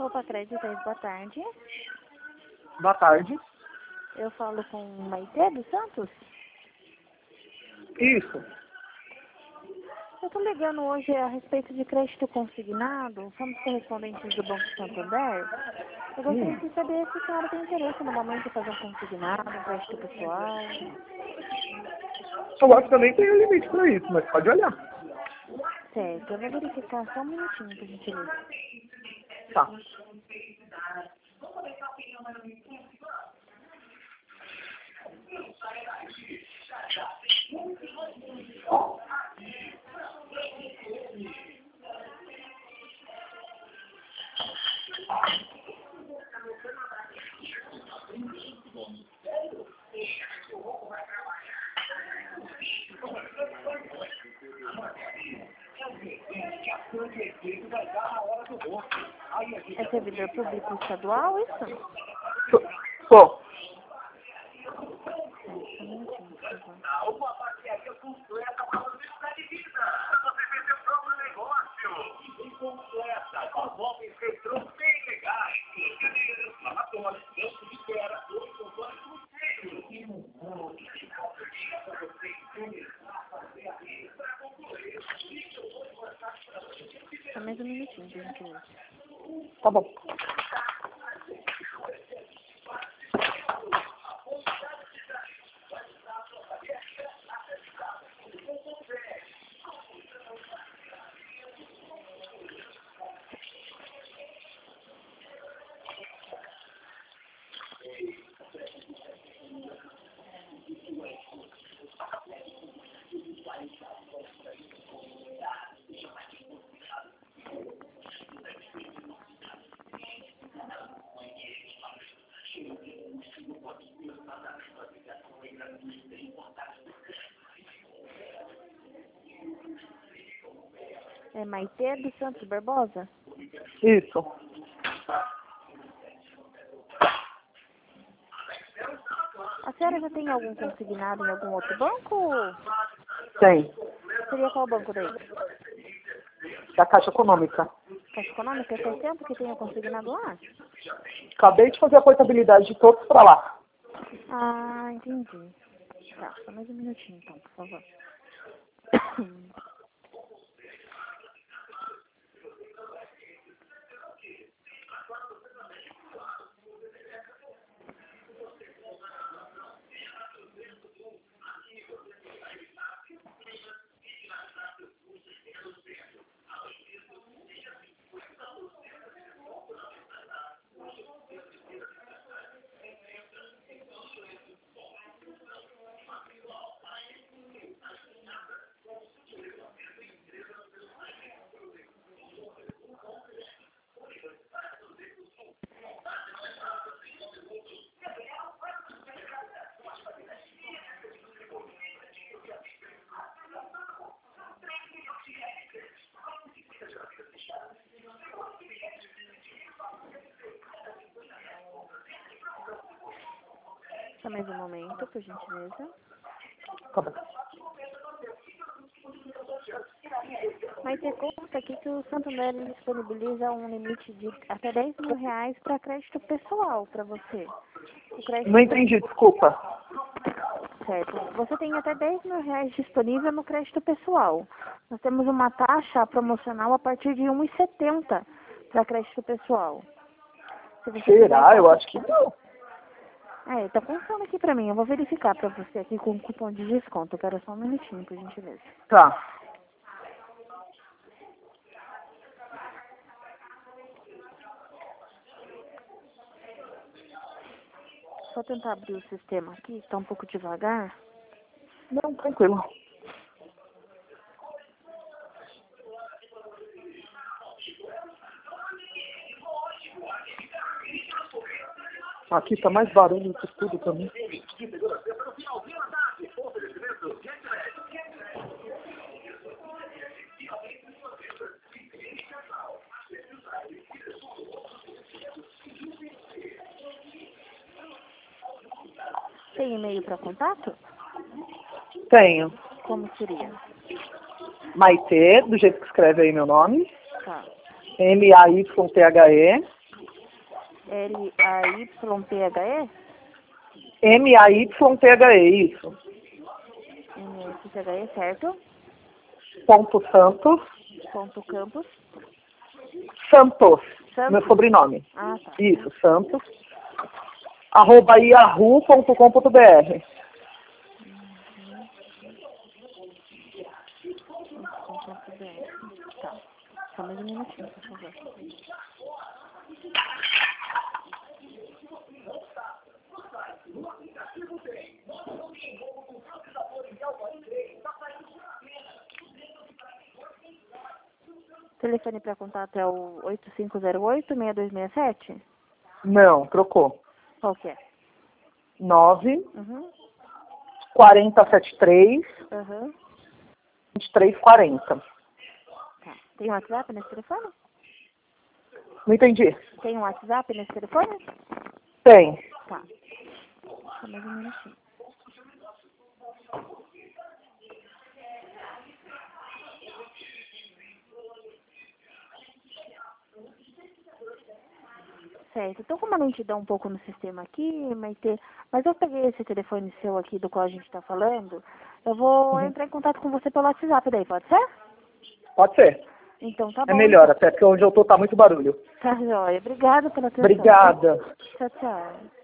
Opa Crédito, boa tarde. Boa tarde. Eu falo com Maitê dos Santos? Isso. Eu tô ligando hoje a respeito de crédito consignado. Somos correspondentes do Banco Santander. Eu gostaria de saber se a senhora tem interesse no momento de fazer um consignado, um crédito pessoal. Eu acho que eu nem tenho limite para isso, mas pode olhar. Certo, eu vou verificar só um minutinho pra gente ver. Tá. É servidor público estadual, isso? Sou. Um minutinho, por favor. Só mais um minutinho, por gentileza. Tá bom. É Maitê dos Santos Barbosa? Isso. A senhora já tem algum consignado em algum outro banco? Tem. Seria qual banco daí? Da Caixa Econômica. Caixa Econômica? Faz tempo que tenha consignado lá? Acabei de fazer a portabilidade de todos para lá. Ah, entendi. Tá, só mais um minutinho então, por favor. Só mais um momento, por gentileza. Tá bom. Mas você conta aqui que o Santander disponibiliza um limite de até 10 mil reais para crédito pessoal para você. O crédito Não entendi, desculpa. certo. Você tem até 10 mil reais disponível no crédito pessoal. Nós temos uma taxa promocional a partir de 1,70 para crédito pessoal. Se você Será? quiser, Eu acho que não. tá contando aqui para mim. Eu vou verificar para você aqui com o cupom de desconto. Eu quero só um minutinho, por gentileza. Tá. Só tentar abrir o sistema aqui, está um pouco devagar. Não, tranquilo. Aqui tá mais barulho do que tudo também. Tem e-mail para contato? Tenho. Como seria? Maitê, do jeito que escreve aí meu nome. Tá. MAYTHE, L-A-Y-P-H-E? M-A-Y-T-H-E, isso. M-A-Y-P-H-E, certo? Ponto Santos. Ponto Campos. Santos, Santos? meu sobrenome. Ah, tá. Isso, Santos. @ yahoo.com.br. Tá. Só mais um minutinho, por favor. Telefone para contato é o 8508-6267? Não, trocou. Qual que é? 9 Uhum. 4073 Uhum. 2340. Tá. Tem um WhatsApp nesse telefone? Não entendi. Tem um WhatsApp nesse telefone? Tem. Tá. Só mais um minutinho. Certo. Tô com uma lentidão um pouco no sistema aqui, mas eu peguei esse telefone seu aqui do qual a gente está falando. Eu vou entrar em contato com você pelo WhatsApp daí, pode ser? Pode ser. Então tá É bom. melhor, até porque onde eu tô tá muito barulho. Tá joia. Obrigada pela atenção. Obrigada. Tchau, tchau.